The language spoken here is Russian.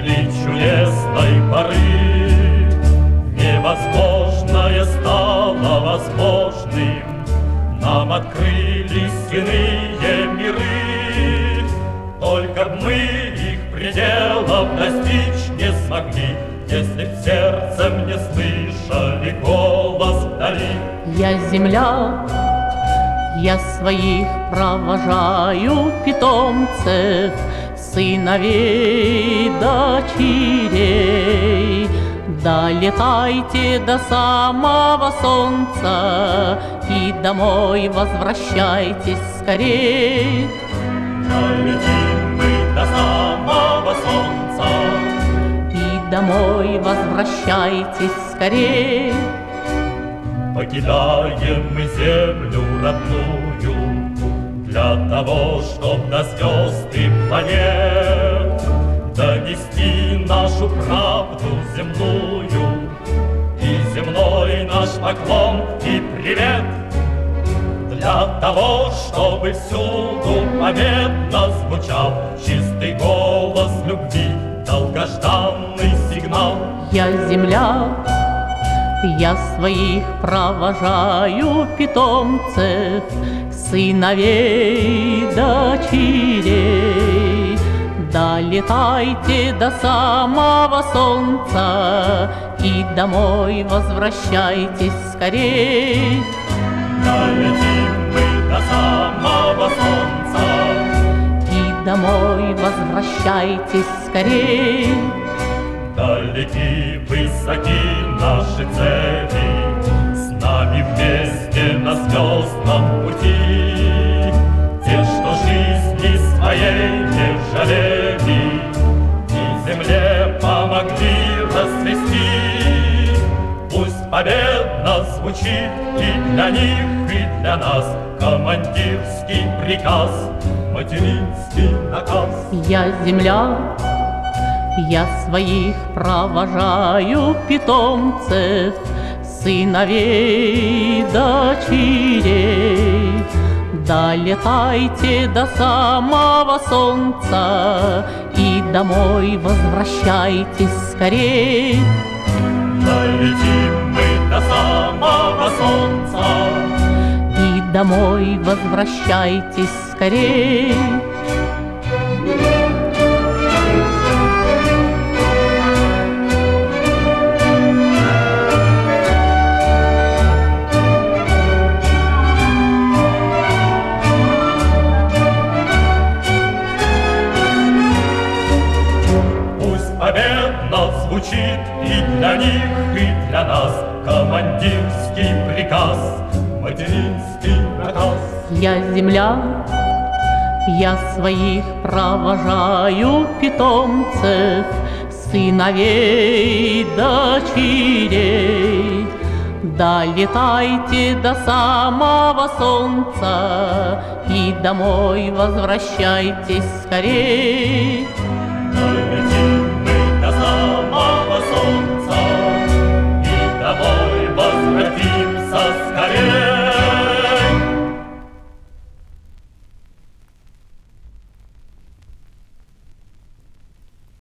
достигли чудесной поры. Невозможное стало возможным, нам открылись иные миры. Только б мы их пределов достичь не смогли, если б сердцем не слышали голос вдали. Я земля, я своих провожаю питомцев, сыновей, дочерей. Долетайте до самого солнца и домой возвращайтесь скорей. Долетим мы до самого солнца И домой возвращайтесь скорей. покидаем мы землю родную для того, чтоб до звезд и планет донести нашу правду земную и земной наш поклон и привет. Для того, чтобы всюду победно звучал чистый голос любви, долгожданный сигнал. Я земля, я своих провожаю питомцев, сыновей, дочерей. Долетайте до самого солнца и домой возвращайтесь скорей. Долетим мы до самого солнца И домой возвращайтесь скорей. далеки высоки наши цели, с нами вместе на звездном пути. Те, что жизни своей не жалели и земле помогли расцвести. Пусть победно звучит и для них, и для нас командирский приказ, материнский наказ. Я земля, я своих провожаю питомцев, сыновей, дочерей. Долетайте до самого солнца и домой возвращайтесь скорей. Долетим мы до самого солнца И домой возвращайтесь скорей. победно звучит и для них, и для нас командирский приказ, материнский наказ. Я земля, я своих провожаю питомцев, сыновей, дочерей. Долетайте до самого солнца и домой возвращайтесь скорей.